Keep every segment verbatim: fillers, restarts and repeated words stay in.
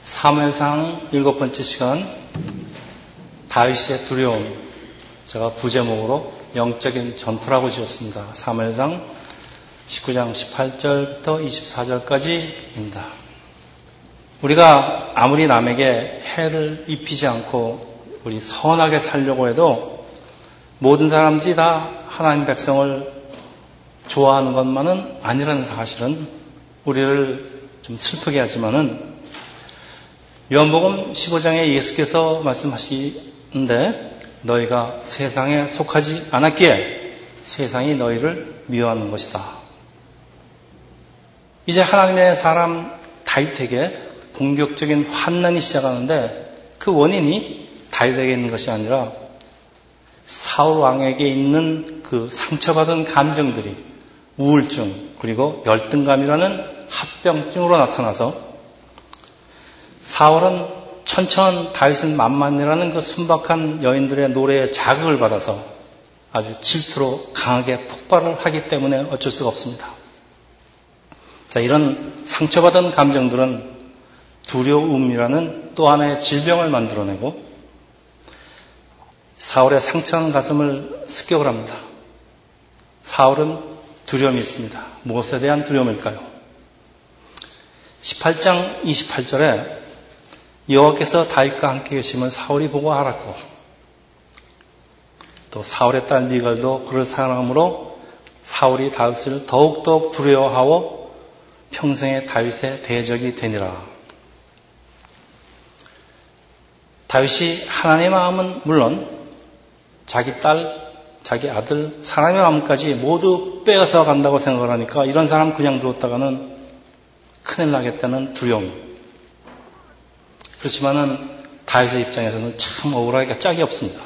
사무엘상 일곱 번째 시간 다윗의 두려움, 제가 부제목으로 영적인 전투라고 지었습니다. 사무엘상 십구 장 십팔 절부터 이십사 절까지입니다. 우리가 아무리 남에게 해를 입히지 않고 우리 선하게 살려고 해도 모든 사람들이 다 하나님 백성을 좋아하는 것만은 아니라는 사실은 우리를 좀 슬프게 하지만은 요한복음 십오 장에 예수께서 말씀하시는데 너희가 세상에 속하지 않았기에 세상이 너희를 미워하는 것이다. 이제 하나님의 사람 다윗에게 본격적인 환난이 시작하는데 그 원인이 다윗에게 있는 것이 아니라 사울 왕에게 있는 그 상처받은 감정들이 우울증 그리고 열등감이라는 합병증으로 나타나서 사울은 천천 다윗은 만만이라는 그 순박한 여인들의 노래에 자극을 받아서 아주 질투로 강하게 폭발을 하기 때문에 어쩔 수가 없습니다. 자, 이런 상처받은 감정들은 두려움이라는 또 하나의 질병을 만들어내고 사울의 상처한 가슴을 습격을 합니다. 사울은 두려움이 있습니다. 무엇에 대한 두려움일까요? 십팔 장 이십팔 절에 여호와께서 다윗과 함께 계심을 사울이 보고 알았고 또 사울의 딸 미갈도 그를 사랑함으로 사울이 다윗을 더욱더 두려워하고 평생에 다윗의 대적이 되니라. 다윗이 하나님의 마음은 물론 자기 딸, 자기 아들, 사람의 마음까지 모두 빼앗아 간다고 생각을 하니까 이런 사람 그냥 두었다가는 큰일 나겠다는 두려움. 그렇지만은 다윗의 입장에서는 참 억울하기가 짝이 없습니다.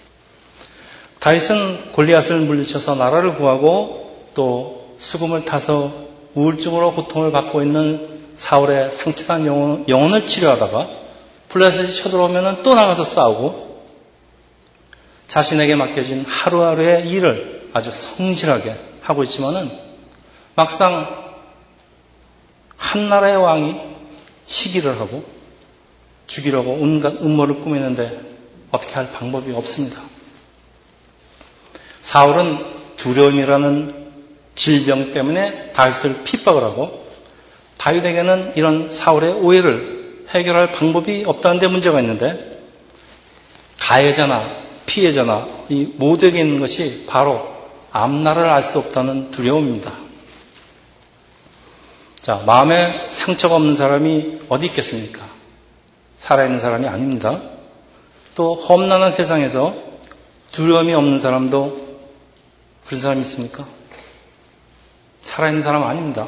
다윗은 골리앗을 물리쳐서 나라를 구하고 또 수금을 타서 우울증으로 고통을 받고 있는 사울의 상처난 영혼, 영혼을 치료하다가 블레셋이 쳐들어오면 또 나가서 싸우고 자신에게 맡겨진 하루하루의 일을 아주 성실하게 하고 있지만은 막상 한 나라의 왕이 시기를 하고 죽이려고 온갖 음모를 꾸미는데 어떻게 할 방법이 없습니다. 사울은 두려움이라는 질병 때문에 다윗을 핍박을 하고 다윗에게는 이런 사울의 오해를 해결할 방법이 없다는 데 문제가 있는데 가해자나 피해자나 이 모두에게 있는 것이 바로 앞날을 알 수 없다는 두려움입니다. 자, 마음에 상처가 없는 사람이 어디 있겠습니까? 살아있는 사람이 아닙니다. 또 험난한 세상에서 두려움이 없는 사람도 그런 사람이 있습니까? 살아있는 사람 아닙니다.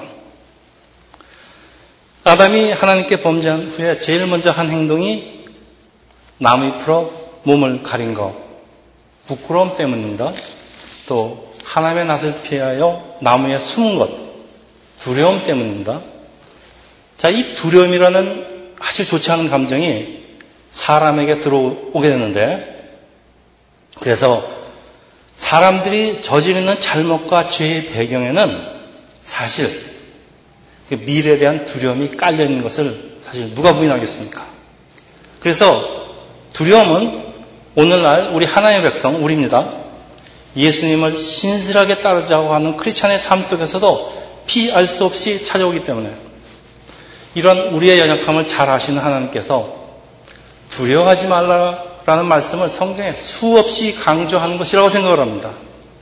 아담이 하나님께 범죄한 후에 제일 먼저 한 행동이 나무 잎으로 몸을 가린 것, 부끄러움 때문입니다. 또 하나님의 낯을 피하여 나무에 숨은 것, 두려움 때문입니다. 자, 이 두려움이라는 아주 좋지 않은 감정이 사람에게 들어오게 되는데 그래서 사람들이 저지르는 잘못과 죄의 배경에는 사실 미래에 대한 두려움이 깔려있는 것을 사실 누가 부인하겠습니까? 그래서 두려움은 오늘날 우리 하나님의 백성, 우리입니다. 예수님을 신실하게 따르자고 하는 크리스찬의 삶 속에서도 피할 수 없이 찾아오기 때문에 이런 우리의 연약함을 잘 아시는 하나님께서 두려워하지 말라라는 말씀을 성경에 수없이 강조하는 것이라고 생각을 합니다.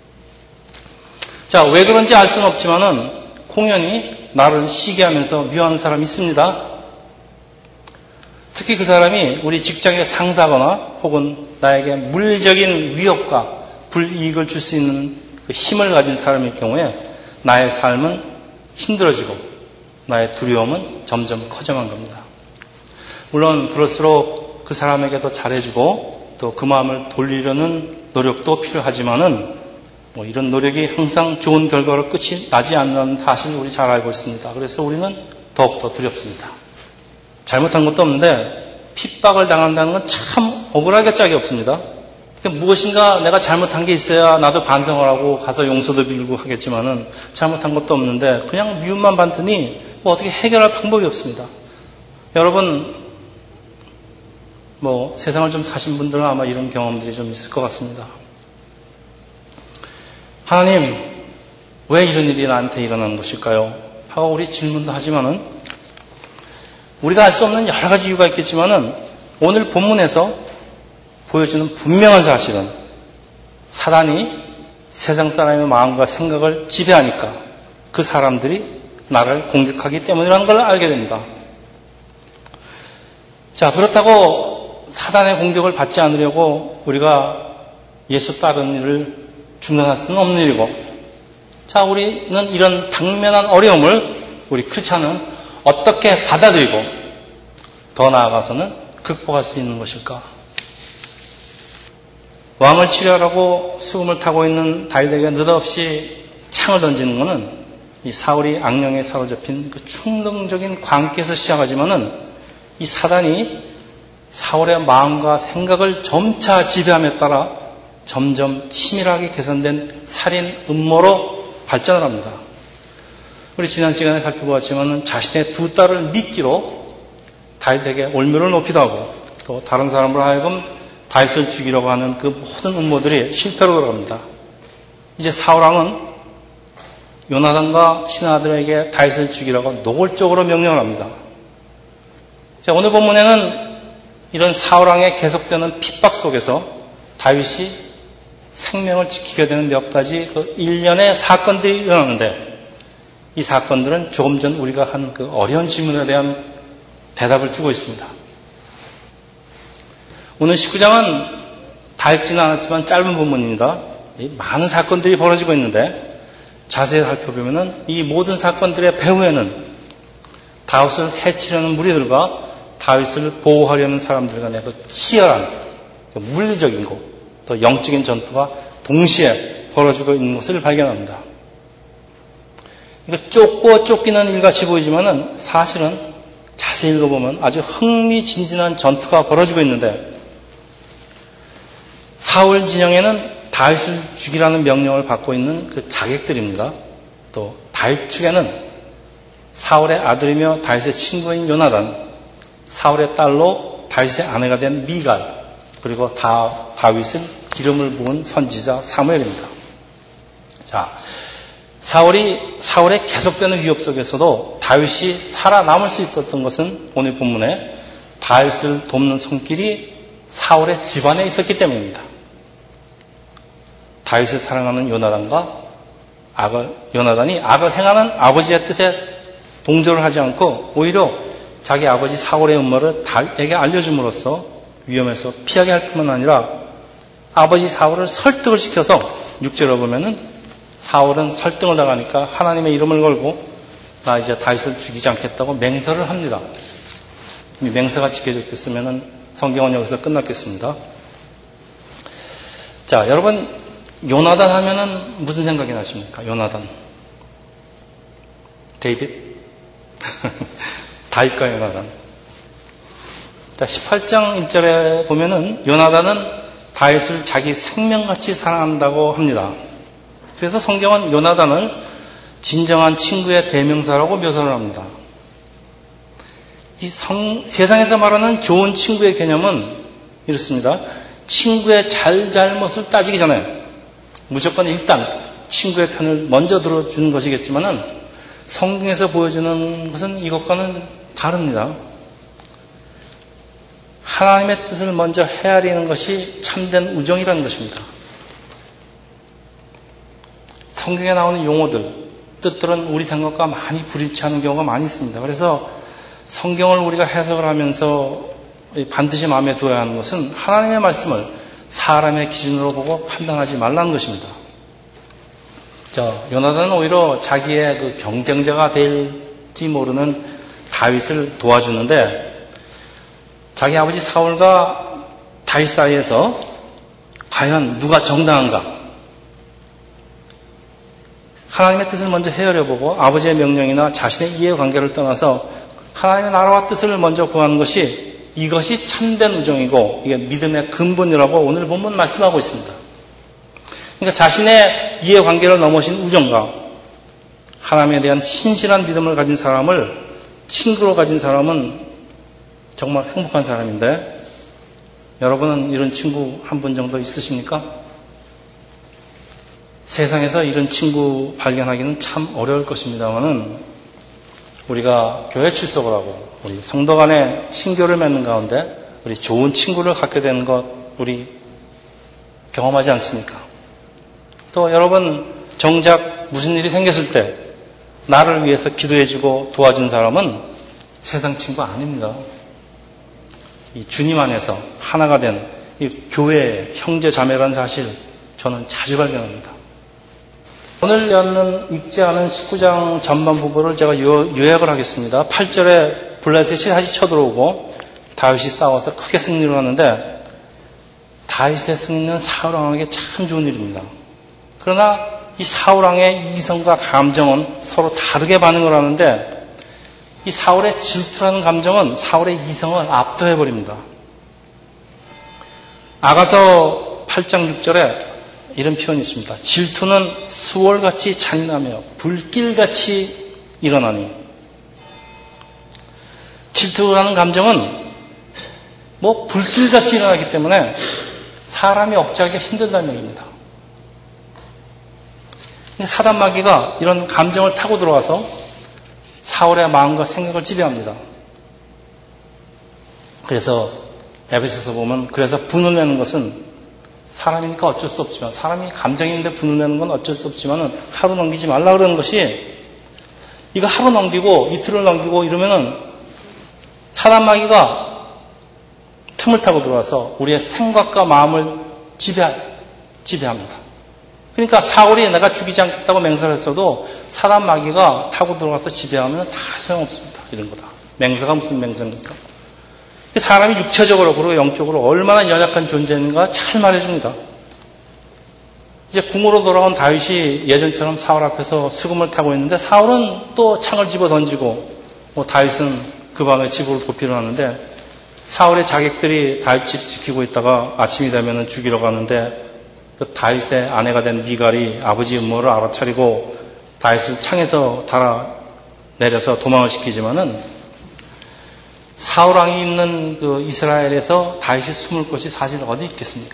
자, 왜 그런지 알 수는 없지만은 공연히 나를 시기하면서 미워하는 사람이 있습니다. 특히 그 사람이 우리 직장의 상사거나 혹은 나에게 물리적인 위협과 불이익을 줄 수 있는 그 힘을 가진 사람일 경우에 나의 삶은 힘들어지고 나의 두려움은 점점 커져만 갑니다. 물론 그럴수록 그 사람에게 더 잘해주고 또 그 마음을 돌리려는 노력도 필요하지만은 뭐 이런 노력이 항상 좋은 결과로 끝이 나지 않는 사실을 우리 잘 알고 있습니다. 그래서 우리는 더욱더 두렵습니다. 잘못한 것도 없는데 핍박을 당한다는 건 참 억울하게 짝이 없습니다. 그러니까 무엇인가 내가 잘못한 게 있어야 나도 반성을 하고 가서 용서도 빌고 하겠지만은 잘못한 것도 없는데 그냥 미움만 받더니 뭐 어떻게 해결할 방법이 없습니다. 여러분 뭐 세상을 좀 사신 분들은 아마 이런 경험들이 좀 있을 것 같습니다. 하나님, 왜 이런 일이 나한테 일어나는 것일까요? 하고 우리 질문도 하지만은 우리가 알 수 없는 여러 가지 이유가 있겠지만은 오늘 본문에서 보여주는 분명한 사실은 사단이 세상 사람의 마음과 생각을 지배하니까 그 사람들이 나를 공격하기 때문이라는 걸 알게 됩니다. 자, 그렇다고 사단의 공격을 받지 않으려고 우리가 예수 따르는 일을 중단할 수는 없는 일이고, 자, 우리는 이런 당면한 어려움을 우리 크리스찬은 어떻게 받아들이고 더 나아가서는 극복할 수 있는 것일까? 왕을 치료하라고 수금을 타고 있는 다윗에게 느닷없이 창을 던지는 것은 이 사울이 악령에 사로잡힌 그 충동적인 광기에서 시작하지만은 이 사단이 사울의 마음과 생각을 점차 지배함에 따라 점점 치밀하게 개선된 살인 음모로 발전을 합니다. 우리 지난 시간에 살펴보았지만 자신의 두 딸을 미끼로 다윗에게 올무를 놓기도 하고 또 다른 사람으로 하여금 다윗을 죽이려고 하는 그 모든 음모들이 실패로 돌아갑니다. 이제 사울왕은 요나단과 신하들에게 다윗을 죽이라고 노골적으로 명령을 합니다. 자, 오늘 본문에는 이런 사울왕의 계속되는 핍박 속에서 다윗이 생명을 지키게 되는 몇 가지 그 일련의 사건들이 일어나는데 이 사건들은 조금 전 우리가 한 그 어려운 질문에 대한 대답을 주고 있습니다. 오늘 십구 장은 다 읽지는 않았지만 짧은 본문입니다. 많은 사건들이 벌어지고 있는데 자세히 살펴보면 이 모든 사건들의 배후에는 다윗을 해치려는 무리들과 다윗을 보호하려는 사람들 간의 그 치열한 그 물리적인 것, 또 영적인 전투가 동시에 벌어지고 있는 것을 발견합니다. 이거 쫓고 쫓기는 일같이 보이지만은 사실은 자세히 읽어보면 아주 흥미진진한 전투가 벌어지고 있는데 사울 진영에는 다윗을 죽이라는 명령을 받고 있는 그 자객들입니다. 또 다윗 측에는 사울의 아들이며 다윗의 친구인 요나단, 사울의 딸로 다윗의 아내가 된 미갈, 그리고 다, 다윗을 기름을 부은 선지자 사무엘입니다. 자, 사울이, 사울의 계속되는 위협 속에서도 다윗이 살아남을 수 있었던 것은 오늘 본문에 다윗을 돕는 손길이 사울의 집안에 있었기 때문입니다. 다윗을 사랑하는 요나단과 악을, 요나단이 악을 행하는 아버지의 뜻에 동조를 하지 않고 오히려 자기 아버지 사울의 음모를 다윗에게 알려줌으로써 위험에서 피하게 할 뿐만 아니라 아버지 사울을 설득을 시켜서 육 절에 보면은 사울은 설득을 당하니까 하나님의 이름을 걸고 나 이제 다윗을 죽이지 않겠다고 맹세를 합니다. 이 맹세가 지켜져 있겠으면은 성경은 여기서 끝났겠습니다. 자, 여러분 요나단 하면은 무슨 생각이 나십니까? 요나단. 데이빗? 다윗과 요나단. 자, 십팔 장 일 절에 보면은 요나단은 다윗을 자기 생명같이 사랑한다고 합니다. 그래서 성경은 요나단을 진정한 친구의 대명사라고 묘사를 합니다. 이 성, 세상에서 말하는 좋은 친구의 개념은 이렇습니다. 친구의 잘잘못을 따지기 전에 무조건 일단 친구의 편을 먼저 들어주는 것이겠지만은 성경에서 보여주는 것은 이것과는 다릅니다. 하나님의 뜻을 먼저 헤아리는 것이 참된 우정이라는 것입니다. 성경에 나오는 용어들, 뜻들은 우리 생각과 많이 불일치하는 경우가 많이 있습니다. 그래서 성경을 우리가 해석을 하면서 반드시 마음에 두어야 하는 것은 하나님의 말씀을 사람의 기준으로 보고 판단하지 말라는 것입니다. 자, 요나단은 오히려 자기의 그 경쟁자가 될지 모르는 다윗을 도와주는데 자기 아버지 사울과 다윗 사이에서 과연 누가 정당한가? 하나님의 뜻을 먼저 헤아려보고 아버지의 명령이나 자신의 이해관계를 떠나서 하나님의 나라와 뜻을 먼저 구하는 것이 이것이 참된 우정이고 이게 믿음의 근본이라고 오늘 본문 말씀하고 있습니다. 그러니까 자신의 이해관계를 넘어신 우정과 하나님에 대한 신실한 믿음을 가진 사람을 친구로 가진 사람은 정말 행복한 사람인데 여러분은 이런 친구 한 분 정도 있으십니까? 세상에서 이런 친구 발견하기는 참 어려울 것입니다만은 우리가 교회 출석을 하고 우리 성도 간에 친교를 맺는 가운데 우리 좋은 친구를 갖게 되는 것 우리 경험하지 않습니까? 또 여러분 정작 무슨 일이 생겼을 때 나를 위해서 기도해주고 도와준 사람은 세상 친구 아닙니다. 이 주님 안에서 하나가 된 이 교회의 형제 자매라는 사실 저는 자주 발견합니다. 오늘 열는 읽지않은 십구 장 전반 부분을 제가 요약을 하겠습니다. 팔 절에 블레셋이 다시 쳐들어오고 다윗이 싸워서 크게 승리를 하는데 다윗의 승리는 사울왕에게 참 좋은 일입니다. 그러나 이 사울왕의 이성과 감정은 서로 다르게 반응을 하는데 이 사울의 질투라는 감정은 사울의 이성을 압도해버립니다. 아가서 팔 장 육 절에 이런 표현이 있습니다. 질투는 수월같이 잔인하며 불길같이 일어나니. 질투라는 감정은 뭐 불길같이 일어나기 때문에 사람이 억제하기가 힘들다는 얘기입니다. 사단 마귀가 이런 감정을 타고 들어와서 사울의 마음과 생각을 지배합니다. 그래서 에베소서 보면 그래서 분을 내는 것은 사람이니까 어쩔 수 없지만 사람이 감정인데 분을 내는 건 어쩔 수 없지만 하루 넘기지 말라 그러는 것이 이거 하루 넘기고 이틀을 넘기고 이러면은 사단 마귀가 틈을 타고 들어와서 우리의 생각과 마음을 지배, 지배합니다. 그러니까 사울이 내가 죽이지 않겠다고 맹세를 했어도 사단 마귀가 타고 들어가서 지배하면 다 소용없습니다. 이런 거다. 맹세가 무슨 맹세입니까? 사람이 육체적으로 그리고 영적으로 얼마나 연약한 존재인가 잘 말해줍니다. 이제 궁으로 돌아온 다윗이 예전처럼 사울 앞에서 수금을 타고 있는데 사울은 또 창을 집어 던지고 뭐 다윗은 그 밤에 집으로 도피를 하는데 사울의 자객들이 다윗 집 지키고 있다가 아침이 되면 죽이러 가는데 그 다윗의 아내가 된 미갈이 아버지 음모를 알아차리고 다윗을 창에서 달아 내려서 도망을 시키지만은 사울왕이 있는 그 이스라엘에서 다윗이 숨을 곳이 사실 어디 있겠습니까?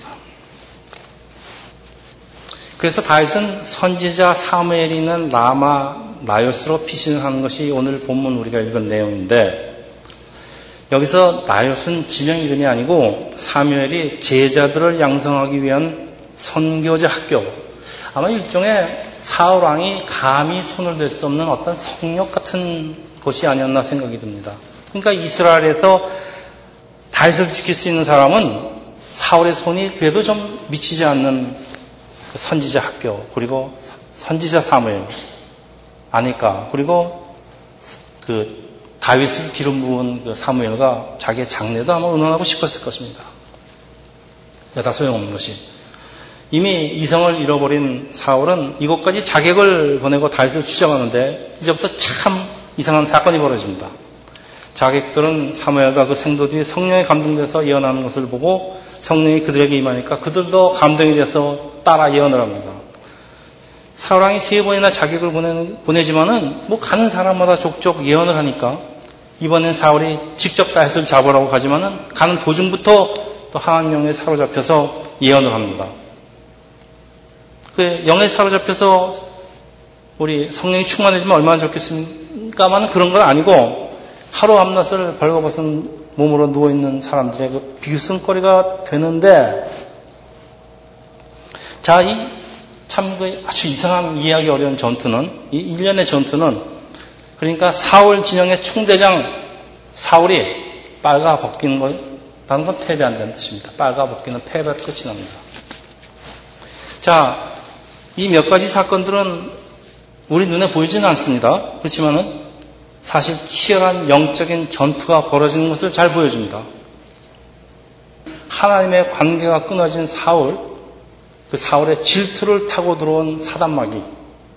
그래서 다윗은 선지자 사무엘이 있는 라마 나요스로 피신을 하는 것이 오늘 본문 우리가 읽은 내용인데 여기서 나요스는 지명 이름이 아니고 사무엘이 제자들을 양성하기 위한 선교제 학교 아마 일종의 사울왕이 감히 손을 댈 수 없는 어떤 성역 같은 곳이 아니었나 생각이 듭니다. 그러니까 이스라엘에서 다윗을 지킬 수 있는 사람은 사울의 손이 그래도 좀 미치지 않는 그 선지자 학교 그리고 선지자 사무엘 아닐까. 그리고 그 다윗을 기름 부은 그 사무엘과 자기의 장래도 아마 의논하고 싶었을 것입니다. 다 소용없는 것이. 이미 이성을 잃어버린 사울은 이곳까지 자객을 보내고 다윗을 추적하는데 이제부터 참 이상한 사건이 벌어집니다. 자객들은 사무엘과 그 생도들이 성령에 감동돼서 예언하는 것을 보고 성령이 그들에게 임하니까 그들도 감동이 돼서 따라 예언을 합니다. 사울왕이 세 번이나 자객을 보내, 보내지만은 뭐 가는 사람마다 족족 예언을 하니까 이번엔 사울이 직접 다윗을 잡으라고 가지만은 가는 도중부터 또 하나님 영에 사로잡혀서 예언을 합니다. 그 영에 사로잡혀서 우리 성령이 충만해지면 얼마나 좋겠습니까만 그런 건 아니고 하루 밤낮을 벌거벗은 몸으로 누워있는 사람들의 그 비웃음거리가 되는데 자, 이 참 그 아주 이상한 이해하기 어려운 전투는 이 일련의 전투는 그러니까 사울 진영의 총대장 사울이 빨가 벗기는 거라는 건 패배한다는 뜻입니다. 빨가 벗기는 패배 끝이 납니다. 자, 이 몇 가지 사건들은 우리 눈에 보이지는 않습니다. 그렇지만은 사실 치열한 영적인 전투가 벌어지는 것을 잘 보여줍니다. 하나님의 관계가 끊어진 사울, 그 사울의 질투를 타고 들어온 사단마귀는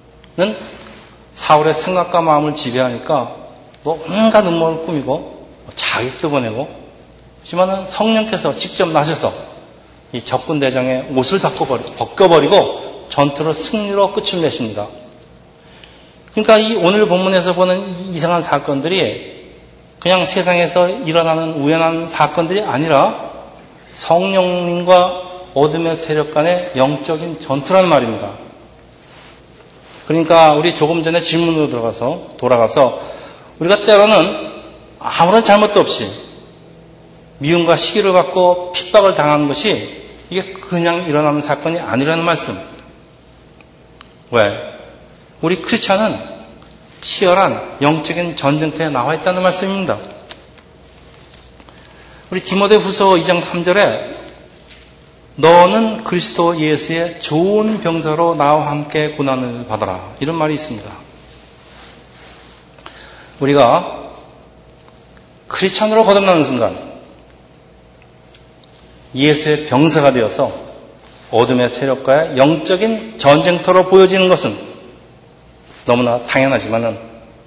사울의 생각과 마음을 지배하니까 뭐 온갖 음모를 꾸미고 자객도 보내고 하지만은 성령께서 직접 나셔서 이 적군 대장의 옷을 벗겨버리고 전투를 승리로 끝을 내십니다. 그러니까 이 오늘 본문에서 보는 이 이상한 사건들이 그냥 세상에서 일어나는 우연한 사건들이 아니라 성령님과 어둠의 세력 간의 영적인 전투라는 말입니다. 그러니까 우리 조금 전에 질문으로 들어가서 돌아가서 우리가 때로는 아무런 잘못도 없이 미움과 시기를 받고 핍박을 당하는 것이 이게 그냥 일어나는 사건이 아니라는 말씀. 왜? 우리 크리스찬은 치열한 영적인 전쟁터에 나와 있다는 말씀입니다. 우리 디모데후서 이 장 삼 절에 너는 그리스도 예수의 좋은 병사로 나와 함께 고난을 받아라. 이런 말이 있습니다. 우리가 크리스찬으로 거듭나는 순간 예수의 병사가 되어서 어둠의 세력과의 영적인 전쟁터로 보여지는 것은 너무나 당연하지만은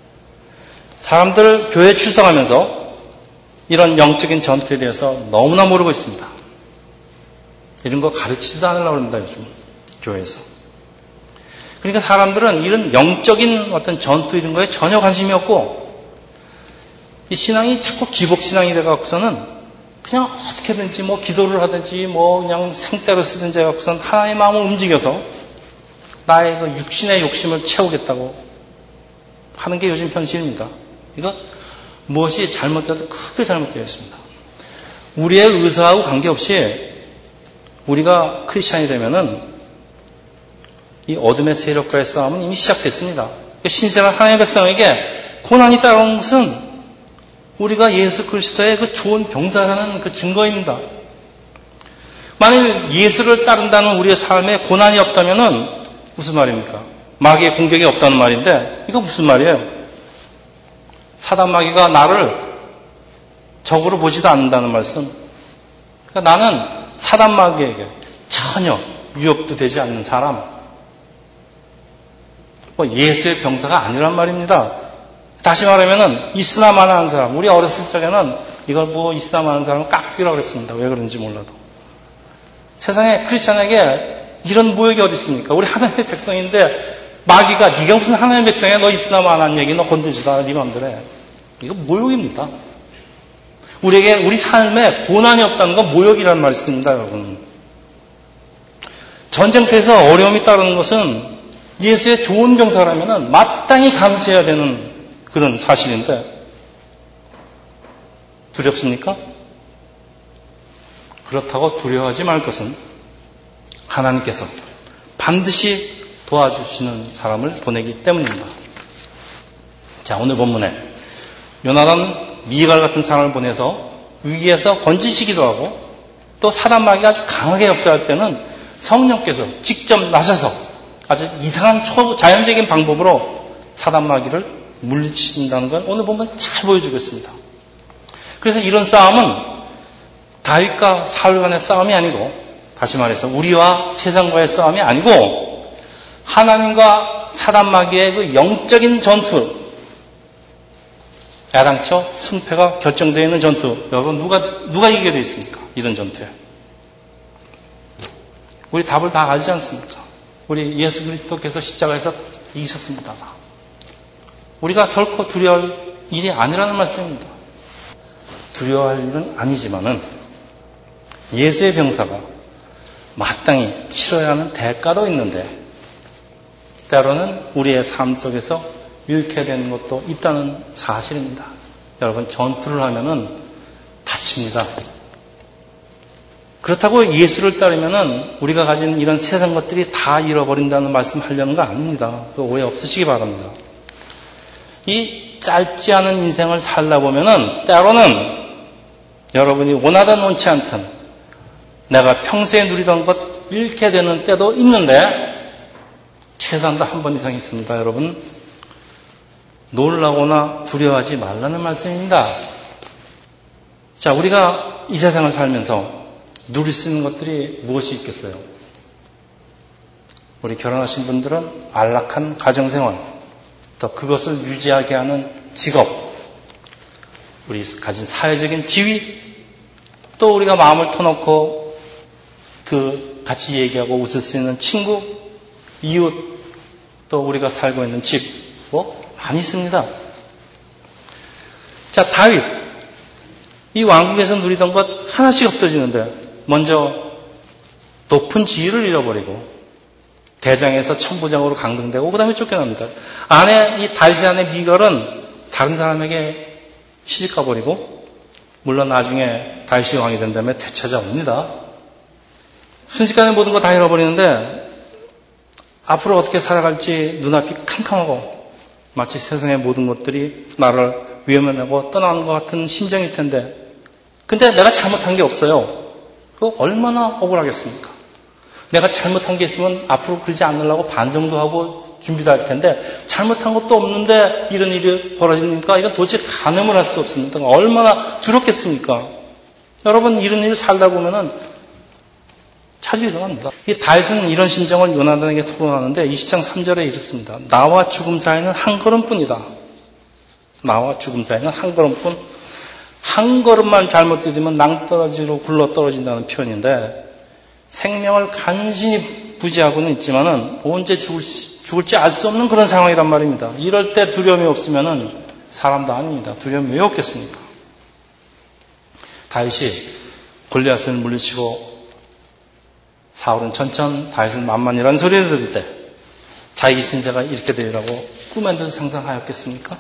사람들을 교회에 출석하면서 이런 영적인 전투에 대해서 너무나 모르고 있습니다. 이런 거 가르치지도 않으려고 합니다, 요즘 교회에서. 그러니까 사람들은 이런 영적인 어떤 전투 이런 거에 전혀 관심이 없고 이 신앙이 자꾸 기복신앙이 돼갖고서는 그냥 어떻게든지 뭐 기도를 하든지 뭐 그냥 생떼를 쓰든지 해갖고서는 하나님의 마음을 움직여서 나의 그 육신의 욕심을 채우겠다고 하는 게 요즘 현실입니다. 이거 무엇이 잘못되어도 크게 잘못되어 있습니다. 우리의 의사하고 관계없이 우리가 크리스찬이 되면은 이 어둠의 세력과의 싸움은 이미 시작됐습니다. 신실한 하나님의 백성에게 고난이 따라오는 것은 우리가 예수 그리스도의 그 좋은 병사라는 그 증거입니다. 만일 예수를 따른다는 우리의 삶에 고난이 없다면은 무슨 말입니까? 마귀의 공격이 없다는 말인데 이거 무슨 말이에요? 사단 마귀가 나를 적으로 보지도 않는다는 말씀. 그러니까 나는 사단 마귀에게 전혀 위협도 되지 않는 사람. 뭐 예수의 병사가 아니란 말입니다. 다시 말하면은 이슬람 안 하는 사람. 우리 어렸을 적에는 이걸 뭐 이슬람 하는 사람은 깍두기라고 그랬습니다. 왜 그런지 몰라도. 세상에 크리스천에게 이런 모욕이 어디 있습니까? 우리 하나님의 백성인데 마귀가 네가 무슨 하나님의 백성이야? 너 이슬람 안 하는 얘기 너 건들지도 않아. 네 맘대로 해. 이거 모욕입니다. 우리에게 우리 삶에 고난이 없다는 건 모욕이라는 말씀입니다, 여러분. 전쟁터에서 어려움이 따르는 것은 예수의 좋은 병사라면 마땅히 감수해야 되는 그런 사실인데 두렵습니까? 그렇다고 두려워하지 말 것은 하나님께서 반드시 도와주시는 사람을 보내기 때문입니다. 자, 오늘 본문에 요나단 미갈 같은 사람을 보내서 위기에서 건지시기도 하고 또 사단 마귀가 아주 강하게 역사할 때는 성령께서 직접 나서서 아주 이상한 초자연적인 방법으로 사단 마귀를 물리치신다는 건 오늘 보면 잘 보여주고 있습니다. 그래서 이런 싸움은 다윗과 사울 간의 싸움이 아니고 다시 말해서 우리와 세상과의 싸움이 아니고 하나님과 사단 마귀의 그 영적인 전투, 야당초 승패가 결정되어 있는 전투. 여러분 누가 누가 이기게 되어 있습니까? 이런 전투에. 우리 답을 다 알지 않습니까? 우리 예수 그리스도께서 십자가에서 이기셨습니다. 우리가 결코 두려워할 일이 아니라는 말씀입니다. 두려워할 일은 아니지만은 예수의 병사가 마땅히 치러야 하는 대가도 있는데 때로는 우리의 삶 속에서 잃게 되는 것도 있다는 사실입니다. 여러분 전투를 하면은 다칩니다. 그렇다고 예수를 따르면은 우리가 가진 이런 세상 것들이 다 잃어버린다는 말씀 하려는 거 아닙니다. 그 오해 없으시기 바랍니다. 이 짧지 않은 인생을 살다 보면은 때로는 여러분이 원하든 원치 않든 내가 평소에 누리던 것 잃게 되는 때도 있는데 최소한도 한 번 이상 있습니다. 여러분 놀라거나 두려워하지 말라는 말씀입니다. 자, 우리가 이 세상을 살면서 누릴 수 있는 것들이 무엇이 있겠어요? 우리 결혼하신 분들은 안락한 가정생활, 또 그것을 유지하게 하는 직업, 우리 가진 사회적인 지위, 또 우리가 마음을 터놓고 그 같이 얘기하고 웃을 수 있는 친구, 이웃, 또 우리가 살고 있는 집, 뭐 많이 있습니다. 자, 다윗, 이 왕국에서 누리던 것 하나씩 없어지는데 먼저 높은 지위를 잃어버리고 대장에서 천부장으로 강등되고 그 다음에 쫓겨납니다. 아내, 이 다윗의 아내 미갈은 다른 사람에게 시집가버리고 물론 나중에 다윗이 왕이 된 다음에 되찾아옵니다. 순식간에 모든 거 다 잃어버리는데 앞으로 어떻게 살아갈지 눈앞이 캄캄하고 마치 세상의 모든 것들이 나를 외면하고 떠나는 것 같은 심정일 텐데 근데 내가 잘못한 게 없어요. 그거 얼마나 억울하겠습니까? 내가 잘못한 게 있으면 앞으로 그러지 않으려고 반성도 하고 준비도 할 텐데 잘못한 것도 없는데 이런 일이 벌어지니까 이건 도대체 가늠을 할 수 없습니다. 얼마나 두렵겠습니까? 여러분 이런 일을 살다 보면은 자주 일어납니다. 이 다윗은 이런 심정을 요나단에게 토로하는데 이십 장 삼 절에 이렇습니다. 나와 죽음 사이는 한 걸음뿐이다. 나와 죽음 사이는 한 걸음뿐. 한 걸음만 잘못 디디면 낭떠러지로 굴러 떨어진다는 표현인데 생명을 간신히 부지하고는 있지만은 언제 죽을지, 죽을지 알 수 없는 그런 상황이란 말입니다. 이럴 때 두려움이 없으면은 사람도 아닙니다. 두려움이 왜 없겠습니까? 다윗이 골리앗을 물리치고 사울은 천천 다윗은 만만이라는 소리를 들을 때 자기 신세가 이렇게 되리라고 꿈에도 상상하였겠습니까?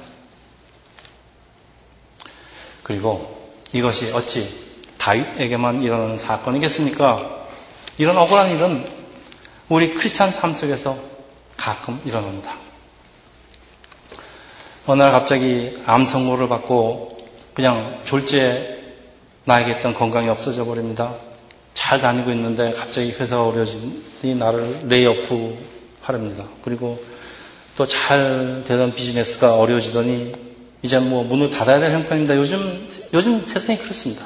그리고 이것이 어찌 다윗에게만 일어나는 사건이겠습니까? 이런 억울한 일은 우리 크리스찬 삶 속에서 가끔 일어납니다. 어느 날 갑자기 암 선고를 받고 그냥 졸지에 나에게 있던 건강이 없어져 버립니다. 잘 다니고 있는데 갑자기 회사가 어려지니 나를 레이오프 하랍니다. 그리고 또 잘 되던 비즈니스가 어려워지더니 이제 뭐 문을 닫아야 될 형편입니다. 요즘, 요즘 세상이 그렇습니다.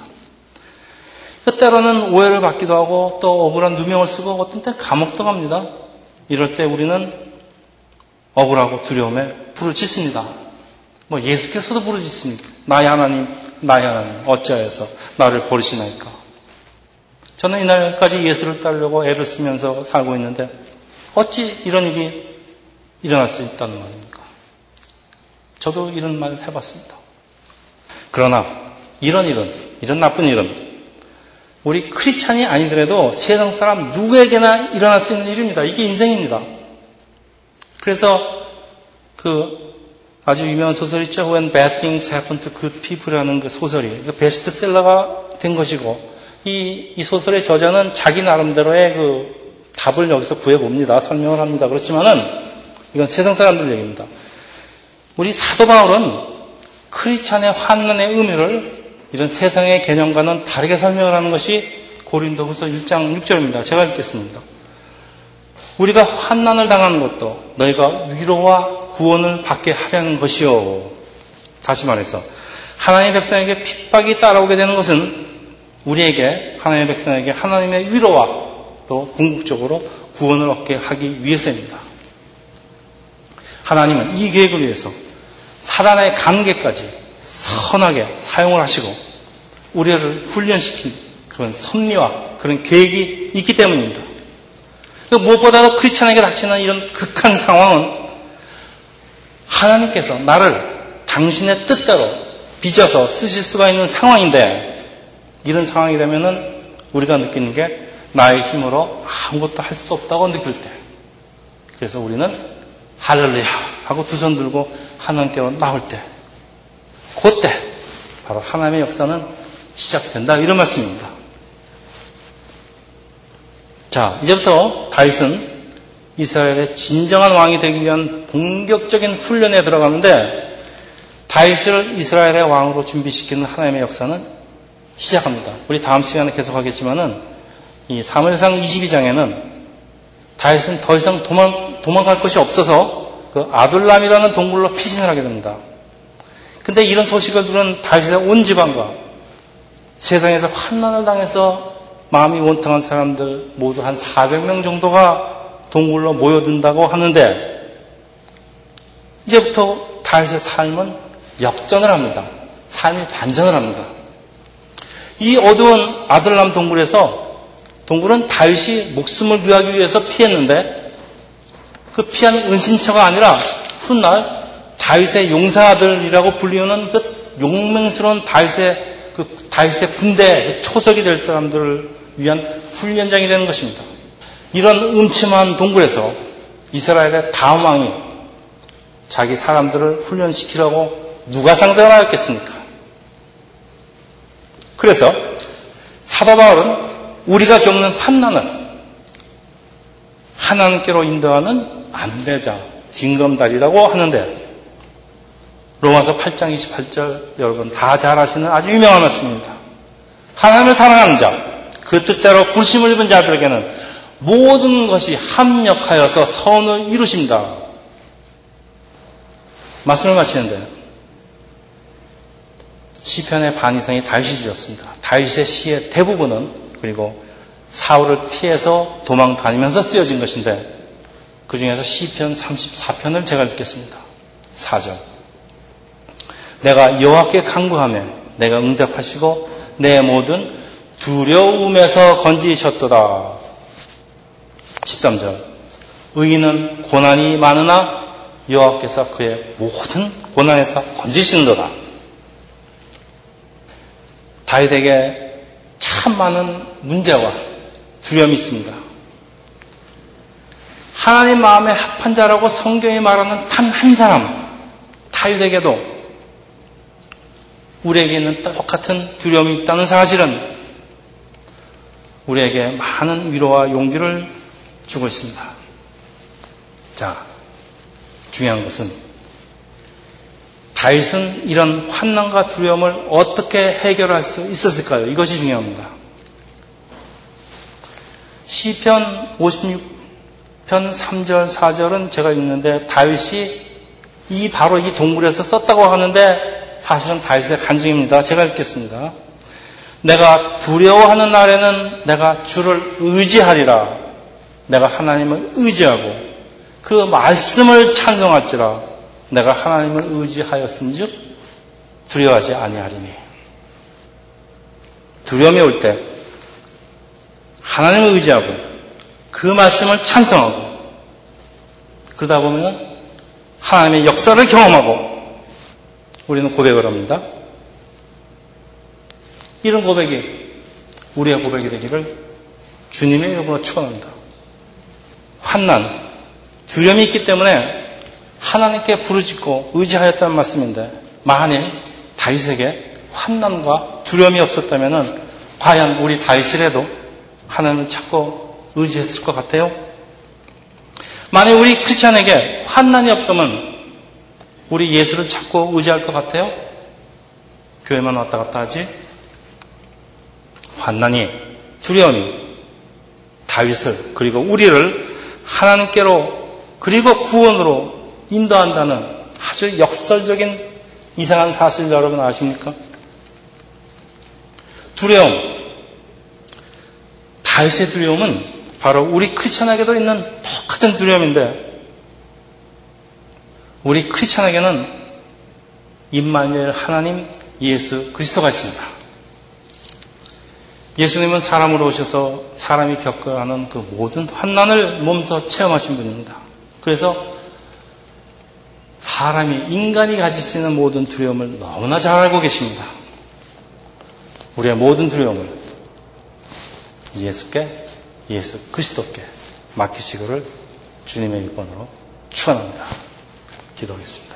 때로는 오해를 받기도 하고 또 억울한 누명을 쓰고 어떤 때 감옥도 갑니다. 이럴 때 우리는 억울하고 두려움에 부르짖습니다. 뭐 예수께서도 부르짖습니다. 나의 하나님, 나의 하나님, 어찌하여서 나를 버리시나이까. 저는 이날까지 예수를 따르려고 애를 쓰면서 살고 있는데 어찌 이런 일이 일어날 수 있다는 말입니까? 저도 이런 말을 해봤습니다. 그러나 이런 일은, 이런 나쁜 일은 우리 크리스찬이 아니더라도 세상 사람 누구에게나 일어날 수 있는 일입니다. 이게 인생입니다. 그래서 그 아주 유명한 소설 있죠. When Bad Things Happen to Good People이라는 그 소설이 베스트셀러가 된 것이고 이, 이 소설의 저자는 자기 나름대로의 그 답을 여기서 구해봅니다. 설명을 합니다. 그렇지만은 이건 세상 사람들 얘기입니다. 우리 사도 바울은 크리스찬의 환난의 의미를 이런 세상의 개념과는 다르게 설명을 하는 것이 고린도후서 일 장 육 절입니다. 제가 읽겠습니다. 우리가 환난을 당하는 것도 너희가 위로와 구원을 받게 하려는 것이요. 다시 말해서 하나님의 백성에게 핍박이 따라오게 되는 것은 우리에게 하나님의 백성에게 하나님의 위로와 또 궁극적으로 구원을 얻게 하기 위해서입니다. 하나님은 이 계획을 위해서 사단의 관계까지 선하게 사용을 하시고 우리를 훈련시킨 그런 섭리와 그런 계획이 있기 때문입니다. 무엇보다도 크리스찬에게 닥치는 이런 극한 상황은 하나님께서 나를 당신의 뜻대로 빚어서 쓰실 수가 있는 상황인데 이런 상황이 되면은 우리가 느끼는 게 나의 힘으로 아무것도 할 수 없다고 느낄 때 그래서 우리는 할렐루야 하고 두 손 들고 하나님께로 나올 때 그때 바로 하나님의 역사는 시작된다 이런 말씀입니다. 자, 이제부터 다윗은 이스라엘의 진정한 왕이 되기 위한 본격적인 훈련에 들어가는데 다윗을 이스라엘의 왕으로 준비시키는 하나님의 역사는 시작합니다. 우리 다음 시간에 계속하겠지만은 이 사무엘상 이십이 장에는 다윗은 더 이상 도망, 도망갈 것이 없어서 그 아둘람이라는 동굴로 피신을 하게 됩니다. 근데 이런 소식을 들은 다윗의 온 집안과 세상에서 환난을 당해서 마음이 원통한 사람들 모두 한 사백 명 정도가 동굴로 모여든다고 하는데 이제부터 다윗의 삶은 역전을 합니다. 삶이 반전을 합니다. 이 어두운 아둘람 동굴에서 동굴은 다윗이 목숨을 구하기 위해서 피했는데 그 피한 은신처가 아니라 훗날 다윗의 용사들이라고 불리우는 그 용맹스러운 다윗의 그 다윗의 군대 초석이 될 사람들을 위한 훈련장이 되는 것입니다. 이런 음침한 동굴에서 이스라엘의 다음 왕이 자기 사람들을 훈련시키라고 누가 상상을 하였겠습니까? 그래서 사도 바울은 우리가 겪는 환난을 하나님께로 인도하는 안대자, 징검다리라고 하는데 로마서 팔 장 이십팔 절 여러분 다 잘 아시는 아주 유명한 말씀입니다. 하나님을 사랑하는 자, 그 뜻대로 부르심을 입은 자들에게는 모든 것이 합력하여서 선을 이루십니다. 말씀을 마치는데 시편의 반 이상이 다윗이 지었습니다. 다윗의 시의 대부분은 그리고 사울을 피해서 도망 다니면서 쓰여진 것인데 그 중에서 시편 삼십사 편을 제가 읽겠습니다. 사 절 내가 여호와께 간구하며 내가 응답하시고 내 모든 두려움에서 건지셨도다. 십삼 절 의인은 고난이 많으나 여호와께서 그의 모든 고난에서 건지시는도다. 다윗에게 참 많은 문제와 두려움이 있습니다. 하나님 마음에 합한 자라고 성경이 말하는 단 한 사람 다윗에게도 우리에게 있는 똑같은 두려움이 있다는 사실은 우리에게 많은 위로와 용기를 주고 있습니다. 자, 중요한 것은 다윗은 이런 환난과 두려움을 어떻게 해결할 수 있었을까요? 이것이 중요합니다. 시편 오십육 편 삼 절 사 절은 제가 읽는데 다윗이 이 바로 이 동굴에서 썼다고 하는데 사실은 다윗의 간증입니다. 제가 읽겠습니다. 내가 두려워하는 날에는 내가 주를 의지하리라. 내가 하나님을 의지하고 그 말씀을 찬송할지라. 내가 하나님을 의지하였은즉 두려워하지 아니하리니. 두려움이 올 때 하나님을 의지하고 그 말씀을 찬송하고 그러다 보면 하나님의 역사를 경험하고 우리는 고백을 합니다. 이런 고백이 우리의 고백이 되기를 주님의 이름으로 축원합니다. 환난, 두려움이 있기 때문에 하나님께 부르짖고 의지하였다는 말씀인데 만일 다윗에게 환난과 두려움이 없었다면 과연 우리 다윗이라도 하나님을 찾고 의지했을 것 같아요? 만일 우리 크리스찬에게 환난이 없다면 우리 예수를 찾고 의지할 것 같아요? 교회만 왔다 갔다 하지? 환난이, 두려움이 다윗을 그리고 우리를 하나님께로 그리고 구원으로 인도한다는 아주 역설적인 이상한 사실 여러분 아십니까? 두려움, 다윗의 두려움은 바로 우리 크리스찬에게도 있는 똑같은 두려움인데 우리 크리스찬에게는 임마누엘 하나님 예수 그리스도가 있습니다. 예수님은 사람으로 오셔서 사람이 겪어야 하는 그 모든 환난을 몸소 체험하신 분입니다. 그래서 사람이, 인간이 가질 수 있는 모든 두려움을 너무나 잘 알고 계십니다. 우리의 모든 두려움을 예수께, 예수 그리스도께 맡기시기를 주님의 일본으로 축원합니다. 기도하겠습니다.